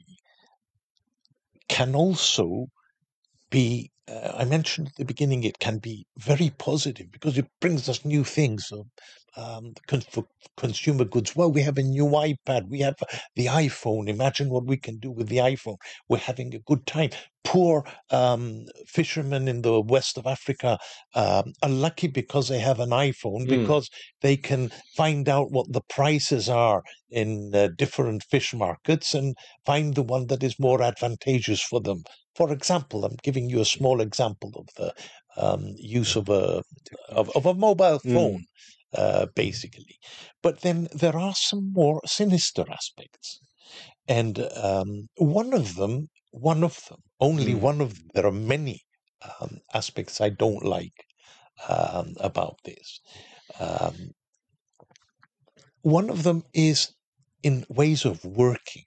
can also be, uh, I mentioned at the beginning, it can be very positive because it brings us new things. So, um, con- for consumer goods, well, we have a new iPad, we have the iPhone. Imagine what we can do with the iPhone. We're having a good time. Poor um, fishermen in the west of Africa um, are lucky because they have an iPhone,
Mm.
because they can find out what the prices are in uh, different fish markets and find the one that is more advantageous for them. For example, I'm giving you a small example of the um, use of a of, of a mobile phone,
Mm.
uh, basically. But then there are some more sinister aspects, and um, one of them, one of them, only
Mm.
one of them. There are many um, aspects I don't like um, about this. Um, one of them is in ways of working.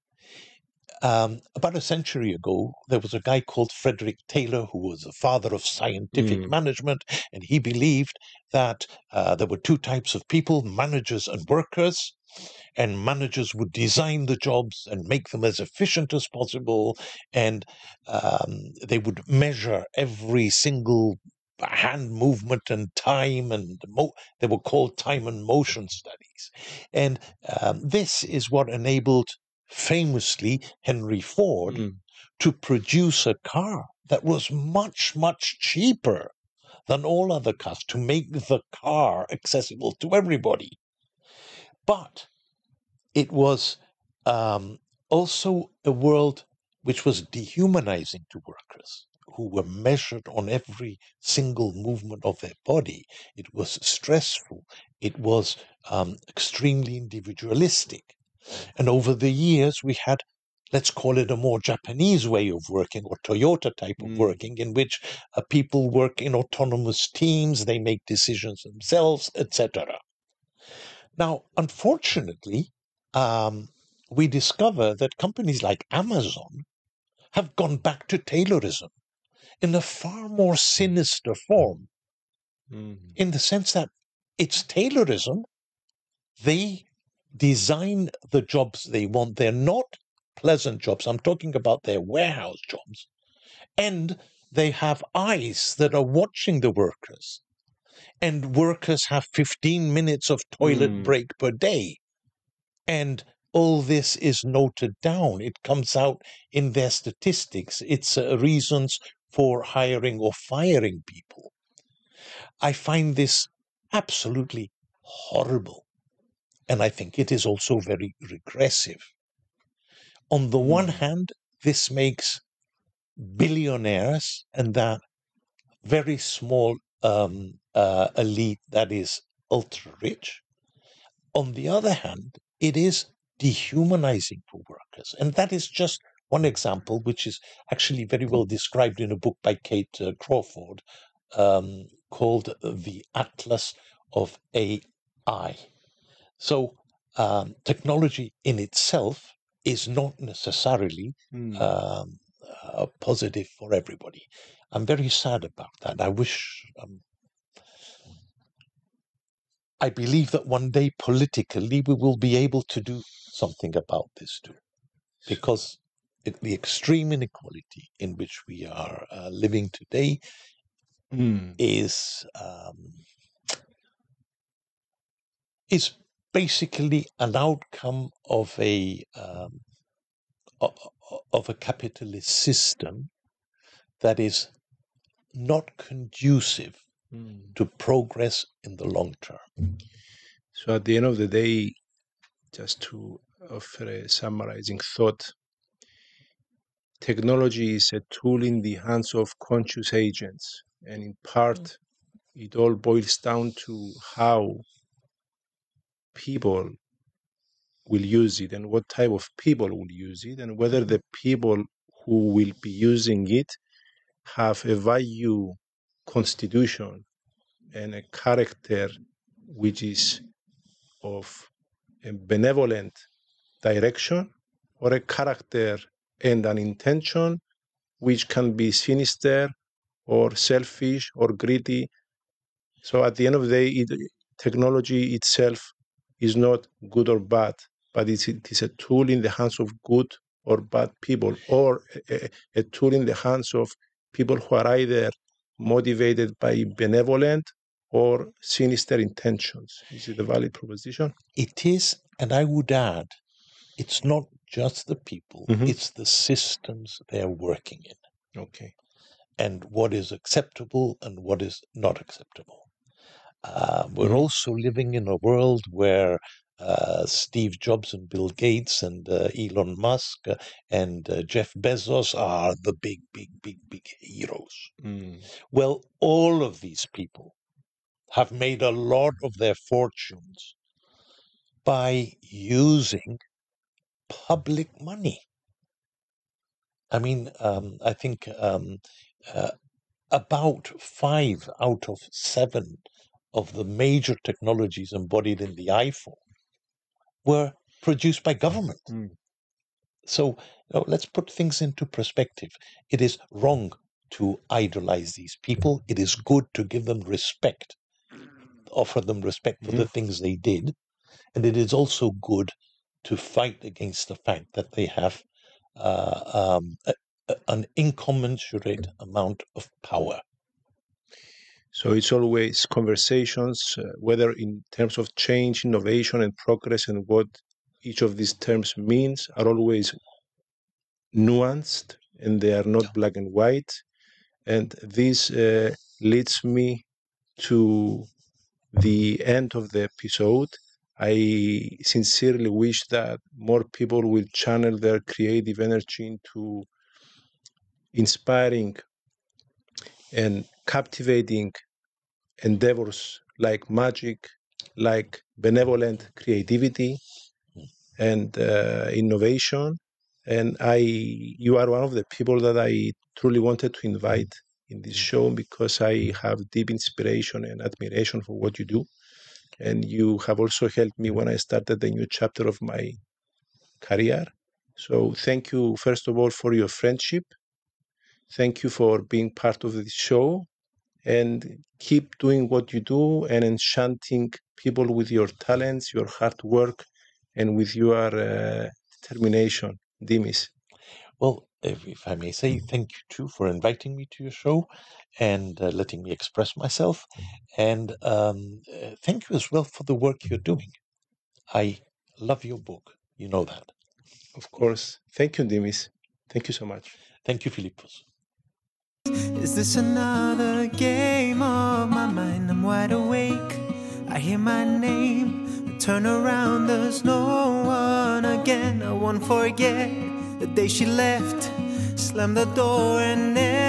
Um, about a century ago, there was a guy called Frederick Taylor who was the father of scientific
Mm.
management, and he believed that uh, there were two types of people, managers and workers, and managers would design the jobs and make them as efficient as possible, and um, they would measure every single hand movement and time, and mo- they were called time and motion studies. And um, this is what enabled, famously, Henry Ford
Mm.
to produce a car that was much, much cheaper than all other cars, to make the car accessible to everybody. But it was um, also a world which was dehumanizing to workers, who were measured on every single movement of their body. It was stressful. It was um, extremely individualistic. And over the years, we had, let's call it a more Japanese way of working, or Toyota type of
Mm.
working, in which uh, people work in autonomous teams, they make decisions themselves, et cetera. Now, unfortunately, um, we discover that companies like Amazon have gone back to Taylorism in a far more sinister form,
Mm.
in the sense that it's Taylorism. They design the jobs they want. They're not pleasant jobs. I'm talking about their warehouse jobs. And they have eyes that are watching the workers. And workers have fifteen minutes of toilet
Mm.
break per day. And all this is noted down. It comes out in their statistics. It's uh, reasons for hiring or firing people. I find this absolutely horrible. And I think it is also very regressive. On the one
Mm.
hand, this makes billionaires and that very small um, uh, elite that is ultra rich. On the other hand, it is dehumanizing for workers. And that is just one example, which is actually very well described in a book by Kate uh, Crawford um, called The Atlas of A I. So um, technology in itself is not necessarily
Mm.
um, uh, positive for everybody. I'm very sad about that. I wish, um, I believe that one day politically we will be able to do something about this too, because it, the extreme inequality in which we are uh, living today
Mm.
is um, is basically an outcome of a um, of a capitalist system that is not conducive
Mm.
to progress in the long term.
So at the end of the day, just to offer a summarizing thought, technology is a tool in the hands of conscious agents, and in part, it all boils down to how people will use it and what type of people will use it, and whether the people who will be using it have a value constitution and a character which is of a benevolent direction, or a character and an intention which can be sinister or selfish or greedy. So at the end of the day, it, technology itself is not good or bad, but it's, it is a tool in the hands of good or bad people, or a, a tool in the hands of people who are either motivated by benevolent or sinister intentions. Is it a valid proposition?
It is, and I would add, it's not just the people,
Mm-hmm.
it's the systems they're working in.
Okay.
And what is acceptable and what is not acceptable. Uh, we're
Mhm.
also living in a world where uh, Steve Jobs and Bill Gates and uh, Elon Musk uh, and uh, Jeff Bezos are the big, big, big, big heroes.
Mm.
Well, all of these people have made a lot of their fortunes by using public money. I mean, um, I think um, uh, about five out of seven of the major technologies embodied in the iPhone were produced by government.
Mm.
So you know, let's put things into perspective. It is wrong to idolize these people. It is good to give them respect, offer them respect for
Mhm.
the things they did. And it is also good to fight against the fact that they have uh, um, a, a, an incommensurate amount of power.
So it's always conversations, uh, whether in terms of change, innovation, and progress, and what each of these terms means, are always nuanced, and they are not black and white. And this uh, leads me to the end of the episode. I sincerely wish that more people will channel their creative energy into inspiring and captivating endeavors like magic, like benevolent creativity and uh, innovation. And I, you are one of the people that I truly wanted to invite in this show because I have deep inspiration and admiration for what you do. And you have also helped me when I started the new chapter of my career. So thank you, first of all, for your friendship. Thank you for being part of this show, and keep doing what you do and enchanting people with your talents, your hard work, and with your uh, determination, Dimis.
Well, if, if I may say, thank you too for inviting me to your show and uh, letting me express myself. And um, uh, thank you as well for the work you're doing. I love your book. You know that.
Of course. Thank you, Dimis. Thank you so much.
Thank you, Philippos.
Is this another game of my mind? I'm wide awake. I hear my name. I turn around, there's no one again. I won't forget the day she left. Slammed the door and